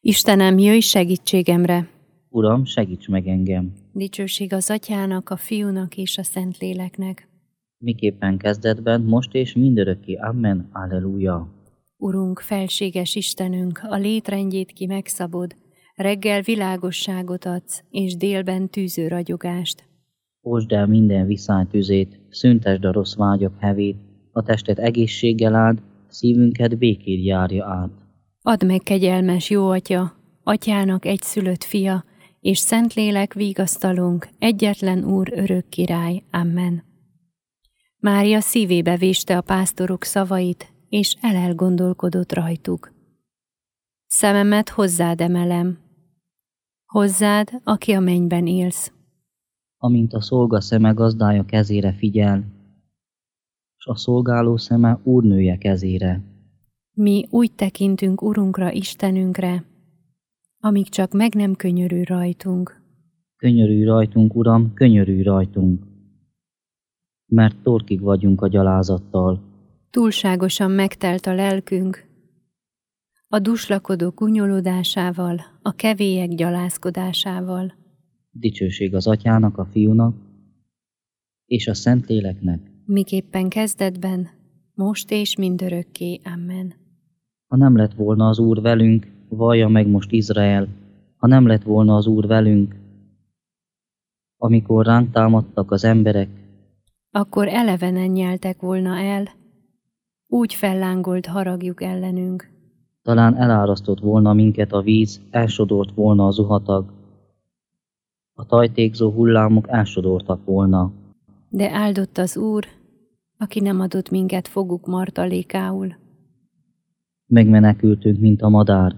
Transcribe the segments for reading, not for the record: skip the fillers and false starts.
Istenem, jöjj segítségemre! Uram, segíts meg engem! Dicsőség az Atyának, a Fiúnak és a Szentléleknek. Miképpen kezdetben, most és mindörökké. Amen. Alleluja. Urunk, felséges Istenünk, a létrendjét ki megszabod, reggel világosságot adsz, és délben tűző ragyogást. Osd el minden viszály tüzét, szüntesd a rossz vágyak hevét, a testet egészséggel áld, szívünket békét járja át. Add meg, kegyelmes jó Atya, Atyának egyszülött fia, és Szentlélek vigasztalunk, egyetlen Úr, örök király. Amen. Mária szívébe véste a pásztorok szavait, és elgondolkodott rajtuk. Szememet hozzád emelem, hozzád, aki a mennyben élsz. Amint a szolga szeme gazdája kezére figyel, s a szolgáló szeme úrnője kezére. Mi úgy tekintünk Urunkra, Istenünkre, amíg csak meg nem könyörül rajtunk. Könyörülj rajtunk, Uram, könyörülj rajtunk, mert torkig vagyunk a gyalázattal. Túlságosan megtelt a lelkünk, a duslakodók gúnyolódásával, a kevélyek gyalázkodásával. Dicsőség az Atyának, a Fiúnak és a Szentléleknek. Miképpen kezdetben, most és mindörökké. Amen. Ha nem lett volna az Úr velünk, vallja meg most Izrael, ha nem lett volna az Úr velünk, amikor ránk támadtak az emberek, akkor elevenen nyeltek volna el, úgy fellángolt haragjuk ellenünk. talán elárasztott volna minket a víz, elsodort volna a zuhatag, a tajtékzó hullámok elsodortak volna. De áldott az Úr, aki nem adott minket foguk martalékául. Megmenekültünk, mint a madár,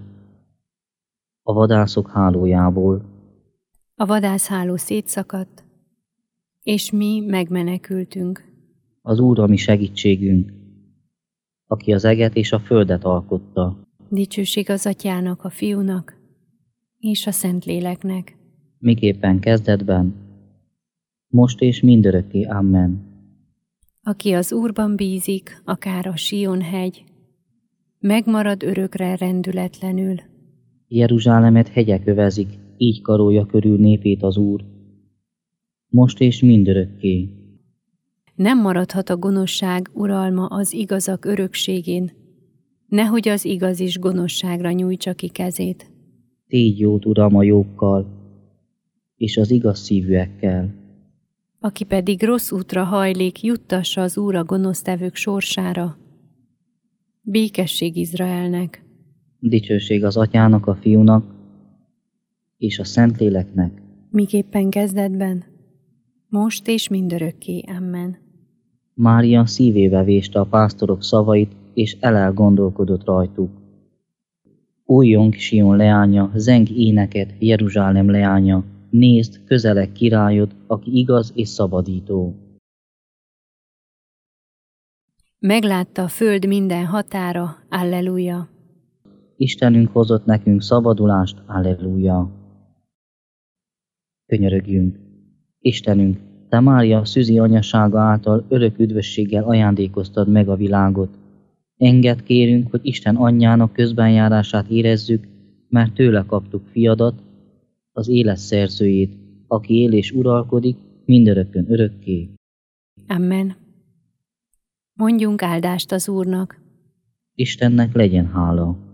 a vadászok hálójából. A vadászháló szétszakadt, és mi megmenekültünk. Az Úr a mi segítségünk, aki az eget és a földet alkotta. Dicsőség az Atyának, a Fiúnak és a Szentléleknek. Miképpen kezdetben, most és mindörökké. Amen. Aki az Úrban bízik, akár a Sion-hegy, megmarad örökre rendületlenül. Jeruzsálemet hegyek övezik, így karolja körül népét az Úr, most és mindörökké. Nem maradhat a gonoszság uralma az igazak örökségén, nehogy az igaz is gonoszságra nyújtsa ki kezét. Tégy jót, Uram, a jókkal, és az igaz szívűekkel. Aki pedig rossz útra hajlik, juttassa az Úr a gonosztevők sorsára. Békesség Izraelnek. Dicsőség az Atyának, a Fiúnak és a Szentléleknek. Miképpen kezdetben, most és mindörökké. Amen. Mária szívébe véste a pásztorok szavait, és elgondolkodott rajtuk. Újjong, Sion leánya, zeng éneket, Jeruzsálem leánya, nézd, közeleg királyod, aki igaz és szabadító. Meglátta a föld minden határa, alleluja. Istenünk hozott nekünk szabadulást, alleluja. Könyörögjünk. Istenünk, te Mária szüzi anyasága által örök üdvösséggel ajándékoztad meg a világot. Engedd, kérünk, hogy Isten anyjának közbenjárását érezzük, mert tőle kaptuk fiadat, az élet szerzőjét, aki él és uralkodik mindörökkön örökké. Amen. Mondjunk áldást az Úrnak. Istennek legyen hála.